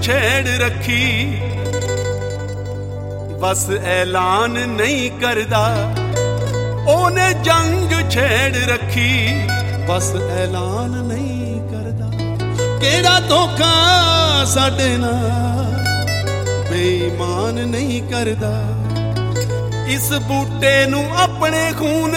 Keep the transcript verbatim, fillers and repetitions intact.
ਛੇੜ ਰੱਖੀ, ਬਸ ਐਲਾਨ ਨਹੀਂ ਕਰਦਾ। ਉਹਨੇ ਜੰਗ ਛੇੜ ਰੱਖੀ, ਬਸ ਐਲਾਨ ਨਹੀਂ ਕਰਦਾ। ਕਿਹੜਾ ਧੋਖਾ ਸਾਡੇ ਨਾਲ ਬੇਈਮਾਨ ਨਹੀਂ ਕਰਦਾ। ਇਸ ਬੂਟੇ ਨੂੰ ਆਪਣੇ ਖੂਨ